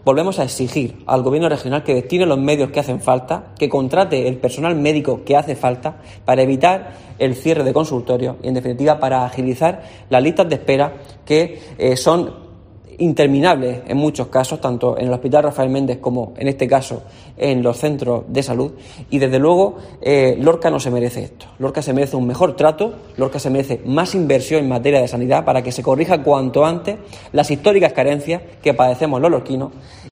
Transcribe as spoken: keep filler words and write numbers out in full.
Volvemos a exigir al Gobierno regional que destine los medios que hacen falta, que contrate el personal médico que hace falta para evitar el cierre de consultorios y, en definitiva, para agilizar las listas de espera que eh, son interminables en muchos casos, tanto en el Hospital Rafael Méndez como, en este caso, en los centros de salud. Y, desde luego, eh, Lorca no se merece esto. Lorca se merece un mejor trato, Lorca se merece más inversión en materia de sanidad para que se corrija cuanto antes las históricas carencias que padecemos los lorquinos.